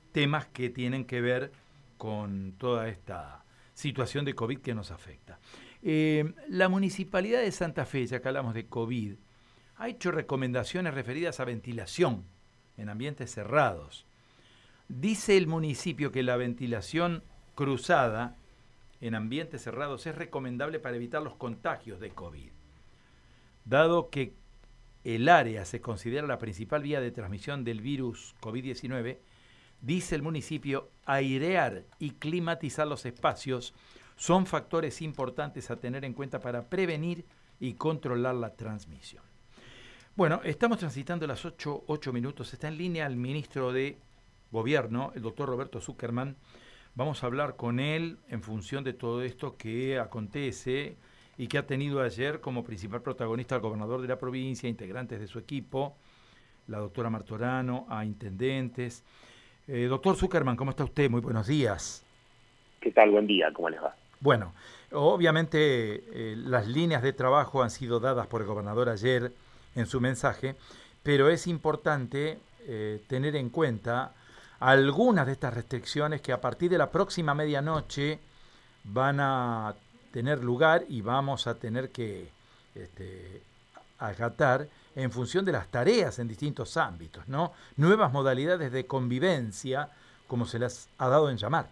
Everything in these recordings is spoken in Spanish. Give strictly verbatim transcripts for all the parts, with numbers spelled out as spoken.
temas que tienen que ver con toda esta situación de COVID que nos afecta. Eh, la Municipalidad de Santa Fe, ya que hablamos de COVID, ha hecho recomendaciones referidas a ventilación en ambientes cerrados. Dice el municipio que la ventilación cruzada en ambientes cerrados es recomendable para evitar los contagios de COVID. Dado que el área se considera la principal vía de transmisión del virus COVID diecinueve, dice el municipio, airear y climatizar los espacios son factores importantes a tener en cuenta para prevenir y controlar la transmisión. Bueno, estamos transitando las ocho, ocho minutos. Está en línea el ministro de Gobierno, el doctor Roberto Zuckerman. Vamos a hablar con él en función de todo esto que acontece y que ha tenido ayer como principal protagonista al gobernador de la provincia, integrantes de su equipo, la doctora Martorano, a intendentes. Eh, doctor Zuckerman, ¿cómo está usted? Muy buenos días. ¿Qué tal? Buen día, ¿cómo les va? Bueno, obviamente eh, las líneas de trabajo han sido dadas por el gobernador ayer en su mensaje, pero es importante eh, tener en cuenta algunas de estas restricciones que a partir de la próxima medianoche van a tener lugar y vamos a tener que este, acatar en función de las tareas en distintos ámbitos, ¿no? Nuevas modalidades de convivencia, como se las ha dado en llamar.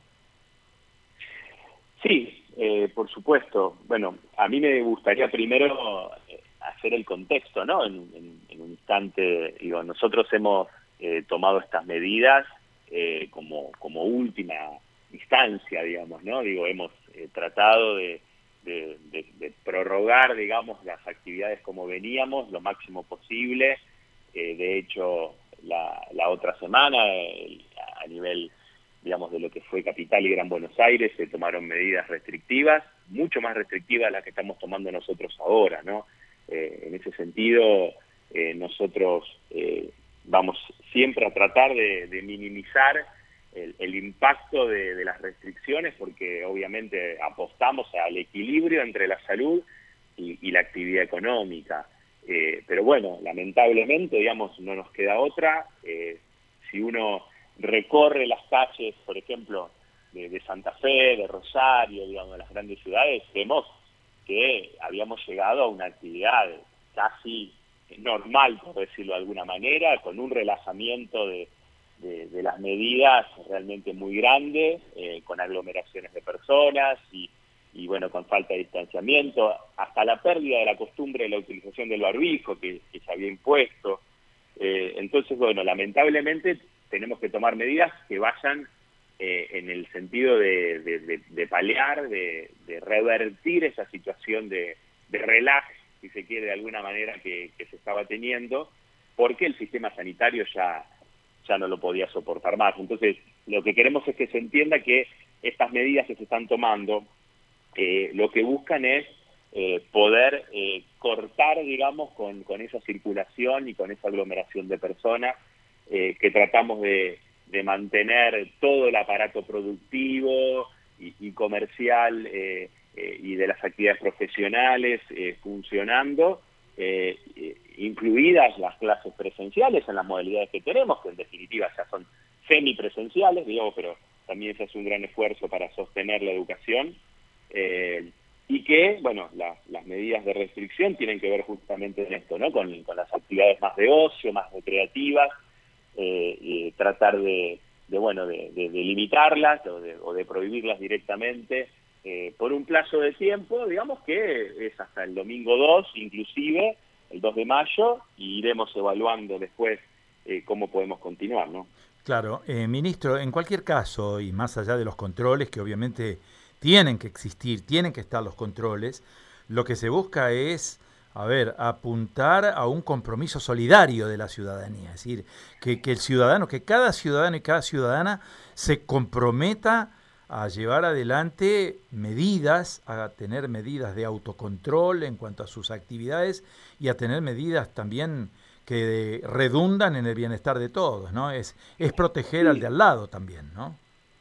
Sí, eh, por supuesto. Bueno, a mí me gustaría primero hacer el contexto, ¿no? En, en, en un instante, digo, nosotros hemos eh, tomado estas medidas eh, como, como última instancia, digamos, ¿no? Digo, hemos eh, tratado de, de, de, de prorrogar, digamos, las actividades como veníamos, lo máximo posible. Eh, de hecho, la, la otra semana, eh, a nivel, digamos, de lo que fue Capital y Gran Buenos Aires, se tomaron medidas restrictivas, mucho más restrictivas a las que estamos tomando nosotros ahora, ¿no? Eh, en ese sentido, eh, nosotros eh, vamos siempre a tratar de, de minimizar el, el impacto de, de las restricciones, porque obviamente apostamos al equilibrio entre la salud y, y la actividad económica. Eh, pero bueno, lamentablemente, digamos, no nos queda otra. Eh, si uno recorre las calles, por ejemplo, de, de Santa Fe, de Rosario, digamos, de las grandes ciudades, vemos que habíamos llegado a una actividad casi normal, por decirlo de alguna manera, con un relajamiento de, de, de las medidas realmente muy grande, eh, con aglomeraciones de personas y, y, bueno, con falta de distanciamiento, hasta la pérdida de la costumbre de la utilización del barbijo que, que se había impuesto. Eh, entonces, bueno, lamentablemente tenemos que tomar medidas que vayan Eh, en el sentido de, de, de, de paliar, de, de revertir esa situación de, de relax, si se quiere de alguna manera, que, que se estaba teniendo, porque el sistema sanitario ya, ya no lo podía soportar más. Entonces, lo que queremos es que se entienda que estas medidas que se están tomando, eh, lo que buscan es eh, poder eh, cortar, digamos, con, con esa circulación y con esa aglomeración de personas eh, que tratamos de de mantener todo el aparato productivo y, y comercial eh, eh, y de las actividades profesionales eh, funcionando, eh, eh, incluidas las clases presenciales en las modalidades que tenemos, que en definitiva ya son semipresenciales, digamos, pero también se hace un gran esfuerzo para sostener la educación, eh, y que, bueno, la, las medidas de restricción tienen que ver justamente en esto, ¿no? Con, con las actividades más de ocio, más recreativas, Eh, y tratar de, de bueno de, de, de limitarlas o de, o de prohibirlas directamente eh, por un plazo de tiempo, digamos que es hasta el domingo dos, inclusive el dos de mayo, y iremos evaluando después eh, cómo podemos continuar, ¿no? Claro, eh, ministro, en cualquier caso, y más allá de los controles que obviamente tienen que existir, tienen que estar los controles, lo que se busca es, a ver, apuntar a un compromiso solidario de la ciudadanía, es decir, que, que el ciudadano, que cada ciudadano y cada ciudadana se comprometa a llevar adelante medidas, a tener medidas de autocontrol en cuanto a sus actividades y a tener medidas también que redundan en el bienestar de todos, ¿no? Es, es proteger al Sí, de al lado también, ¿no?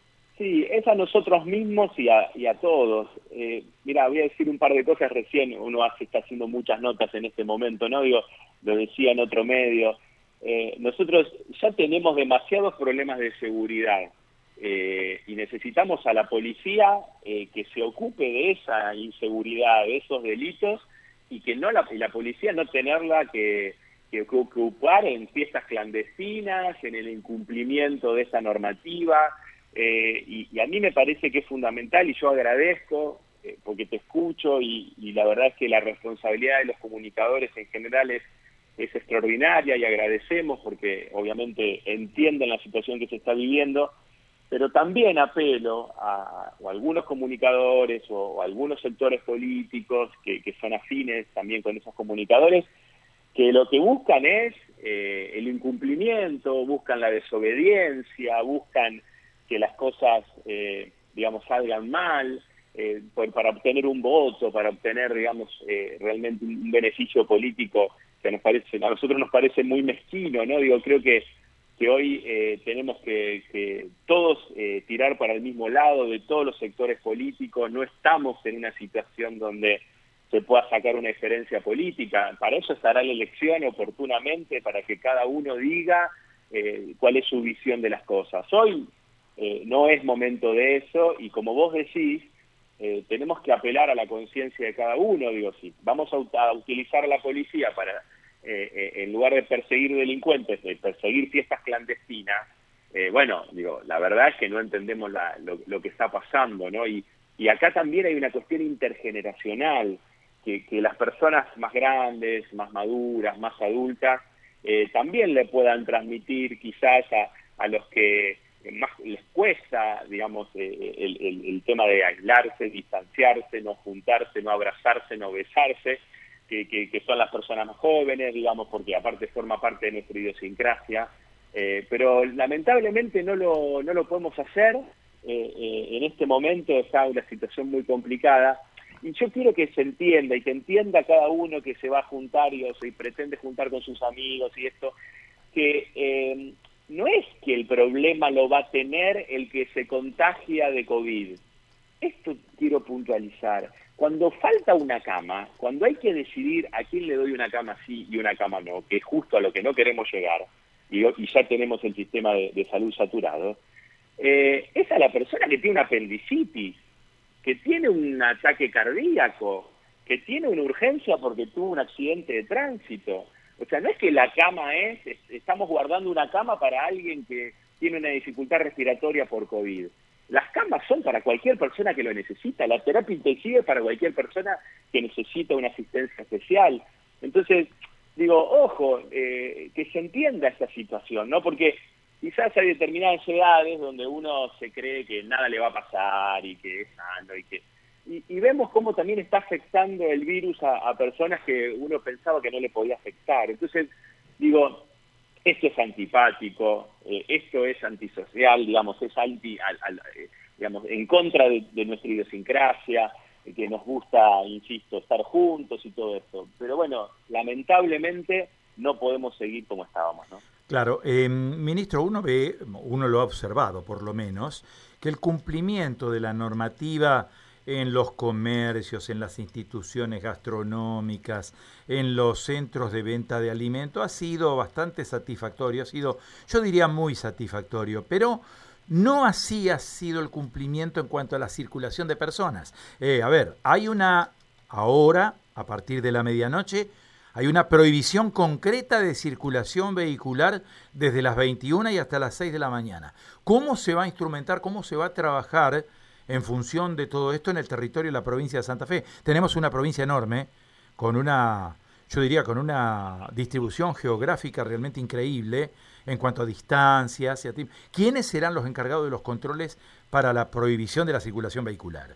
sí, es a nosotros mismos y a, y a todos. Eh, mira, voy a decir un par de cosas recién, uno hace, está haciendo muchas notas en este momento, ¿no? Digo, lo decía en otro medio, eh, nosotros ya tenemos demasiados problemas de seguridad eh, y necesitamos a la policía eh, que se ocupe de esa inseguridad, de esos delitos, y que no la, y la policía no tenerla que, que, que ocupar en fiestas clandestinas, en el incumplimiento de esa normativa. Eh, y, y a mí me parece que es fundamental, y yo agradezco, eh, porque te escucho, y, y la verdad es que la responsabilidad de los comunicadores en general es, es extraordinaria, y agradecemos porque obviamente entienden la situación que se está viviendo, pero también apelo a, a algunos comunicadores o, o a algunos sectores políticos que, que son afines también con esos comunicadores, que lo que buscan es eh, el incumplimiento, buscan la desobediencia, buscan que las cosas, eh, digamos, salgan mal, eh, por, para obtener un voto, para obtener, digamos, eh, realmente un beneficio político que nos parece, a nosotros nos parece muy mezquino, ¿no? Digo, creo que, que hoy eh, tenemos que, que todos eh, tirar para el mismo lado, de todos los sectores políticos, no estamos en una situación donde se pueda sacar una diferencia política. Para eso estará la elección oportunamente, para que cada uno diga eh, cuál es su visión de las cosas. Hoy eh, no es momento de eso, y como vos decís, eh, tenemos que apelar a la conciencia de cada uno. Digo, si vamos a, a utilizar a la policía para, eh, eh, en lugar de perseguir delincuentes, de perseguir fiestas clandestinas, eh, bueno, digo, la verdad es que no entendemos la, lo, lo que está pasando, ¿no? Y, y acá también hay una cuestión intergeneracional, que, que las personas más grandes, más maduras, más adultas, eh, también le puedan transmitir quizás a, a los que más les cuesta, digamos, eh, el, el, el tema de aislarse, distanciarse, no juntarse, no abrazarse, no besarse, que, que, que son las personas más jóvenes, digamos, porque aparte forma parte de nuestra idiosincrasia, eh, pero lamentablemente no lo, no lo podemos hacer. Eh, eh, en este momento está una situación muy complicada, y yo quiero que se entienda, y que entienda cada uno que se va a juntar y, o sea, y pretende juntar con sus amigos y esto, que eh, no es que el problema lo va a tener el que se contagia de COVID. Esto quiero puntualizar. Cuando falta una cama, cuando hay que decidir a quién le doy una cama sí y una cama no, que es justo a lo que no queremos llegar, y, y ya tenemos el sistema de, de salud saturado, eh, es a la persona que tiene una apendicitis, que tiene un ataque cardíaco, que tiene una urgencia porque tuvo un accidente de tránsito. O sea, no es que la cama es, estamos guardando una cama para alguien que tiene una dificultad respiratoria por COVID. Las camas son para cualquier persona que lo necesita, la terapia intensiva es para cualquier persona que necesita una asistencia especial. Entonces, digo, ojo, eh, que se entienda esta situación, ¿no? Porque quizás hay determinadas edades donde uno se cree que nada le va a pasar y que es sano y que... Y, y vemos cómo también está afectando el virus a, a personas que uno pensaba que no le podía afectar. Entonces, digo, esto es antipático, eh, esto es antisocial, digamos, es anti, al, al, eh, digamos, en contra de, de nuestra idiosincrasia, eh, que nos gusta, insisto, estar juntos y todo esto. Pero bueno, lamentablemente no podemos seguir como estábamos, ¿no? Claro, eh, ministro, uno ve, uno lo ha observado por lo menos, que el cumplimiento de la normativa en los comercios, en las instituciones gastronómicas, en los centros de venta de alimentos, ha sido bastante satisfactorio, ha sido, yo diría, muy satisfactorio, pero no así ha sido el cumplimiento en cuanto a la circulación de personas. Eh, a ver, hay una, ahora, a partir de la medianoche, hay una prohibición concreta de circulación vehicular desde las veintiuna y hasta las seis de la mañana. ¿Cómo se va a instrumentar, cómo se va a trabajar en función de todo esto en el territorio de la provincia de Santa Fe? Tenemos una provincia enorme, con una, yo diría, con una distribución geográfica realmente increíble en cuanto a distancias y a tiempo. ¿Quiénes serán los encargados de los controles para la prohibición de la circulación vehicular?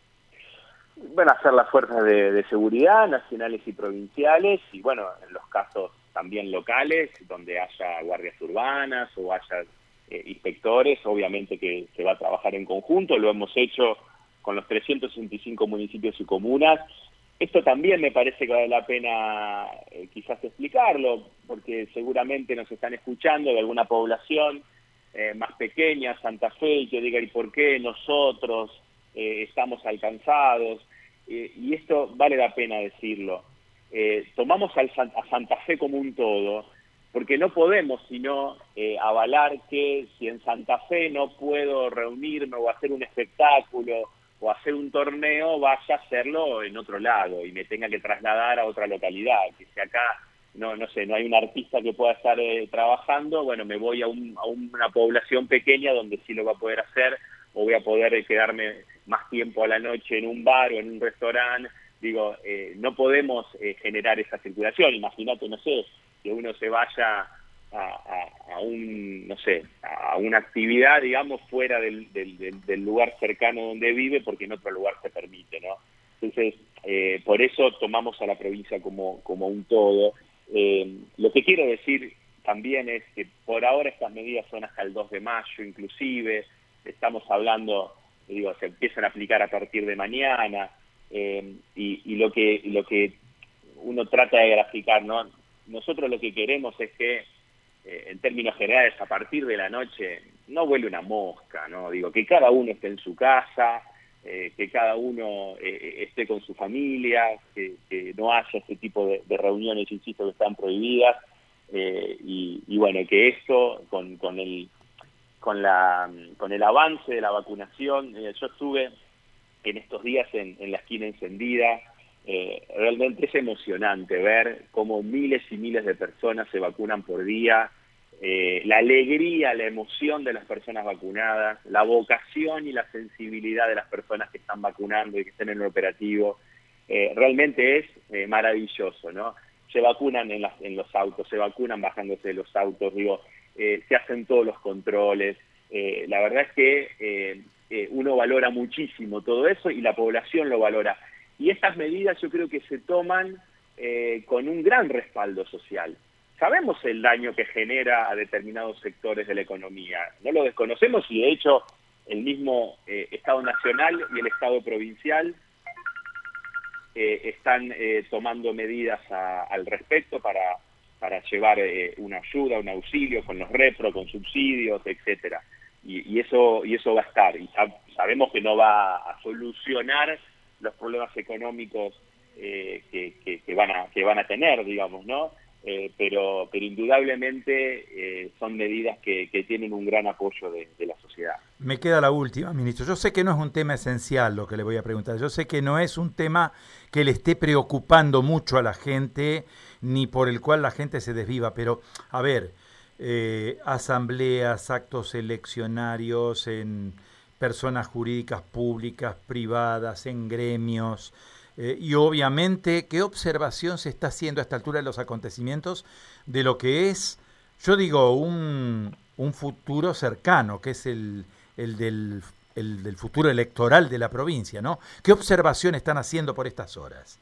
Van a ser las fuerzas de, de seguridad nacionales y provinciales, y bueno, en los casos también locales, donde haya guardias urbanas o haya eh, inspectores, obviamente que se va a trabajar en conjunto. Lo hemos hecho con los trescientos sesenta y cinco municipios y comunas. Esto también me parece que vale la pena eh, quizás explicarlo, porque seguramente nos están escuchando de alguna población eh, más pequeña, Santa Fe, y que diga, ¿y por qué nosotros eh, estamos alcanzados? Eh, y esto vale la pena decirlo. Eh, tomamos al, a Santa Fe como un todo, porque no podemos sino eh, avalar que si en Santa Fe no puedo reunirme o hacer un espectáculo o hacer un torneo, vaya a hacerlo en otro lado y me tenga que trasladar a otra localidad, que si acá no no sé, no hay un artista que pueda estar eh, trabajando, bueno, me voy a, un, a una población pequeña donde sí lo va a poder hacer, o voy a poder eh, quedarme más tiempo a la noche en un bar o en un restaurante. Digo, eh, no podemos eh, generar esa circulación. Imagínate, no sé, que uno se vaya a, a, a un, no sé, a una actividad, digamos, fuera del, del, del, del lugar cercano donde vive, porque en otro lugar se permite, ¿no? Entonces, eh, por eso tomamos a la provincia como, como un todo. Eh, lo que quiero decir también es que por ahora estas medidas son hasta el dos de mayo, inclusive, estamos hablando, digo, se empiezan a aplicar a partir de mañana, eh, y, y lo que lo que uno trata de graficar, ¿no? Nosotros lo que queremos es que, eh, en términos generales, a partir de la noche no vuele una mosca, ¿no? Digo, que cada uno esté en su casa, eh, que cada uno eh, esté con su familia, que, que no haya ese tipo de, de reuniones, insisto, que están prohibidas, eh, y, y bueno, que esto, con, con el con la con el avance de la vacunación, eh, yo estuve en estos días en, en la esquina encendida. Eh, realmente es emocionante ver cómo miles y miles de personas se vacunan por día, eh, la alegría, la emoción de las personas vacunadas, la vocación y la sensibilidad de las personas que están vacunando y que están en el operativo, eh, realmente es eh, maravilloso, ¿no? Se vacunan en, las, en los autos, se vacunan bajándose de los autos, digo, eh, se hacen todos los controles. Eh, la verdad es que eh, eh, uno valora muchísimo todo eso y la población lo valora. Y estas medidas yo creo que se toman eh, con un gran respaldo social. Sabemos el daño que genera a determinados sectores de la economía, no lo desconocemos, y de hecho el mismo eh, Estado Nacional y el Estado Provincial eh, están eh, tomando medidas a, al respecto para, para llevar eh, una ayuda, un auxilio con los repro, con subsidios, etcétera. Y, y eso y eso va a estar, y sab, sabemos que no va a solucionar los problemas económicos eh, que, que, que van a que van a tener, digamos, ¿no? Eh, pero pero indudablemente eh, son medidas que, que tienen un gran apoyo de, de la sociedad. Me queda la última, ministro. Yo sé que no es un tema esencial lo que le voy a preguntar. Yo sé que no es un tema que le esté preocupando mucho a la gente, ni por el cual la gente se desviva, pero, a ver, eh, asambleas, actos eleccionarios en personas jurídicas públicas, privadas, en gremios, eh, y obviamente, ¿qué observación se está haciendo a esta altura de los acontecimientos de lo que es, yo digo, un, un futuro cercano, que es el, el, del, el del futuro electoral de la provincia, ¿no? ¿Qué observación están haciendo por estas horas?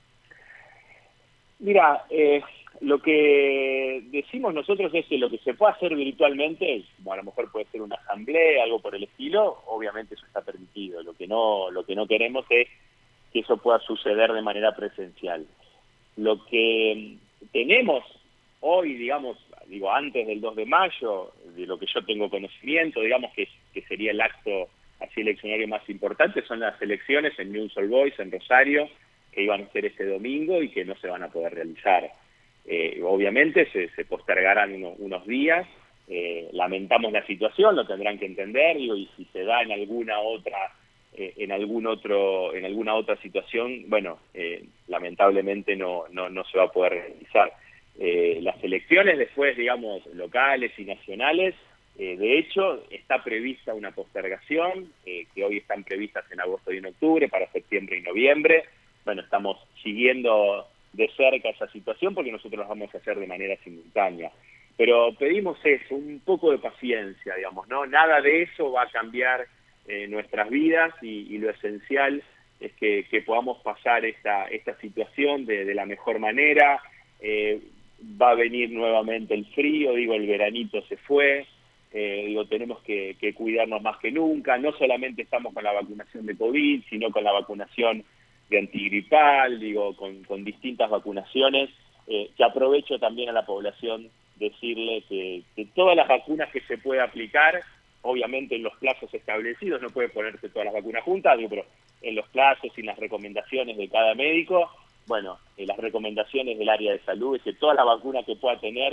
Mira, eh, lo que decimos nosotros es que lo que se puede hacer virtualmente, como a lo mejor puede ser una asamblea, algo por el estilo, obviamente eso está permitido. Lo que no, lo que no queremos es que eso pueda suceder de manera presencial. Lo que tenemos hoy, digamos, digo antes del dos de mayo, de lo que yo tengo conocimiento, digamos que, que sería el acto así eleccionario más importante, son las elecciones en Newell's Old Boys, en Rosario, que iban a ser este domingo y que no se van a poder realizar. Eh, obviamente se, se postergarán uno, unos días, eh, lamentamos la situación, lo tendrán que entender, digo, y si se da en alguna otra eh, en algún otro en alguna otra situación, bueno, eh, lamentablemente no, no no se va a poder realizar. Eh, las elecciones después, digamos, locales y nacionales, eh, de hecho, está prevista una postergación, eh, que hoy están previstas en agosto y en octubre, para septiembre y noviembre. Bueno, estamos siguiendo de cerca esa situación porque nosotros las vamos a hacer de manera simultánea. Pero pedimos eso, un poco de paciencia, digamos, ¿no? Nada de eso va a cambiar eh, nuestras vidas y, y lo esencial es que, que podamos pasar esta, esta situación de, de la mejor manera. Eh, va a venir nuevamente el frío, digo, el veranito se fue, eh, digo, tenemos que, que cuidarnos más que nunca. No solamente estamos con la vacunación de COVID, sino con la vacunación de antigripal, digo, con, con distintas vacunaciones, eh, que aprovecho también a la población decirle que, que todas las vacunas que se puede aplicar, obviamente en los plazos establecidos, no puede ponerse todas las vacunas juntas, digo, pero en los plazos y las recomendaciones de cada médico, bueno, eh, las recomendaciones del área de salud es que todas las vacunas que pueda tener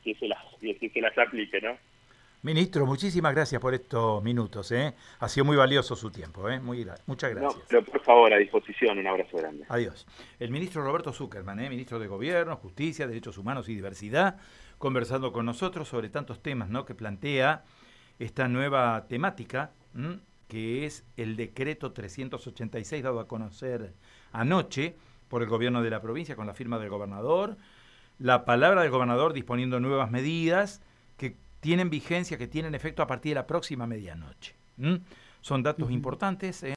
que se las, que se las aplique, ¿no? Ministro, muchísimas gracias por estos minutos, ¿eh? Ha sido muy valioso su tiempo, ¿eh? Muy, muchas gracias. No, pero por favor, a disposición, un abrazo grande. Adiós. El ministro Roberto Zuckerman, ¿eh? Ministro de Gobierno, Justicia, Derechos Humanos y Diversidad, conversando con nosotros sobre tantos temas, ¿no?, que plantea esta nueva temática, ¿m? que es el decreto trescientos ochenta y seis dado a conocer anoche por el gobierno de la provincia con la firma del gobernador, la palabra del gobernador disponiendo nuevas medidas que tienen vigencia, que tienen efecto a partir de la próxima medianoche. ¿Mm? Son datos uh-huh. importantes. ¿eh?